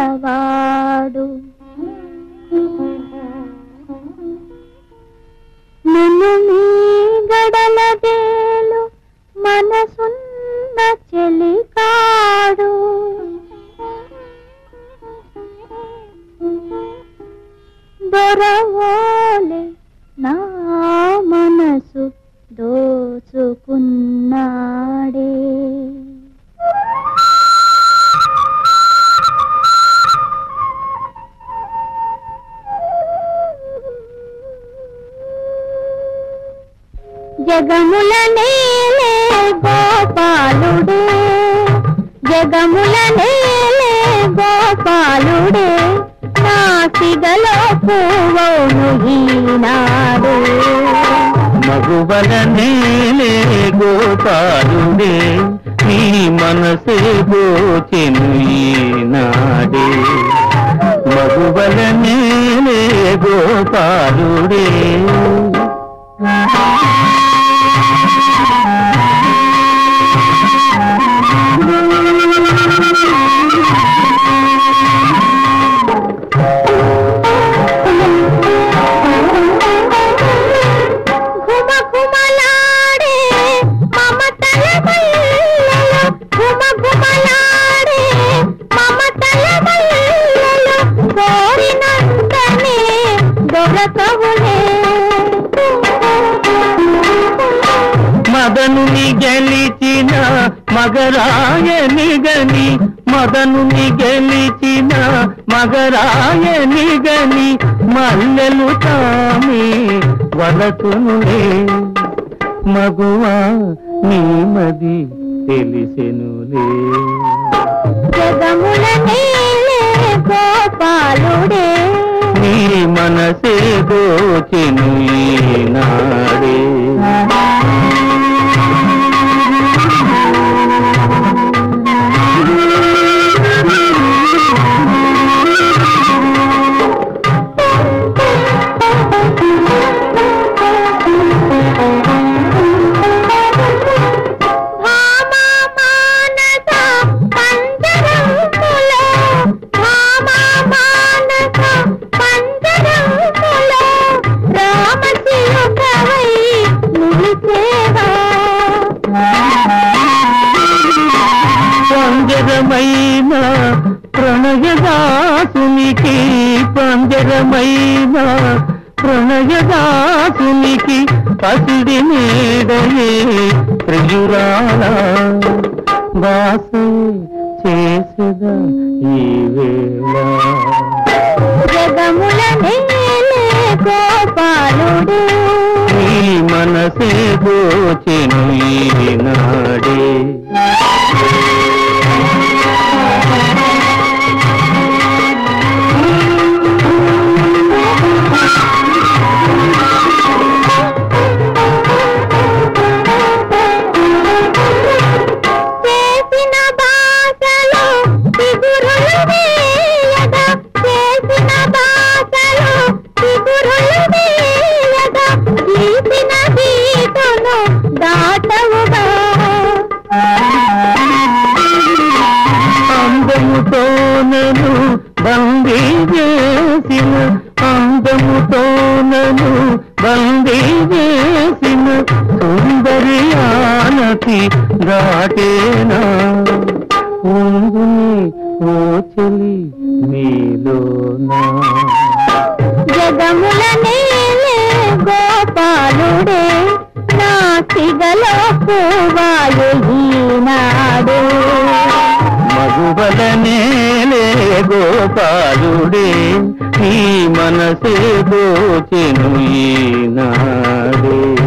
గలవాడు నిన్ను నీ గడలదేలు మనసున్న చెలికాడు దొరవోలే నా మనసు దోచుకున్నాడే జగముల నేలే గోపాలుడే జగముల నేలే గోపాలుడే నా సిగలో పువ్వును ఈనాడు మగువల నేలే గోపాలుడే నీ మనసే గోచెను ఈనాడే మగువల నేలే గోపాలుడే మదనుని గెలిచిన మగరాయనిగని మదనుని గెలిచిన మగరాయనిగని మల్లెలు తామే వలతునులే మగువా నీ మది తెలిసెనులే జగముల నేలే గోపాలుడే నీ మనసే గోచెను ఈనాడే పంజరమైన ప్రణయదాసునికి పంజరమైన ప్రణయదాసునికి పసిడి నీడయే ప్రియురాల బాస చేసదా ఈ వేళ జగముల నేలే గోపాలుడే నీ మనసే గోచెను ఈనాడే అందముతోనను బందీ చేసిన అందముతోనను బందీ చేసిన సుందరి ఆనతి దాటేనా ఉందుని ఓ చెలి నీలోనా జగముల నేలే గోపాలుడే నా సిగలో పువ్వాలు ఈనాడు మగువల నేలే గోపాలుడే నీ మనసే గోచెను ఈనాడే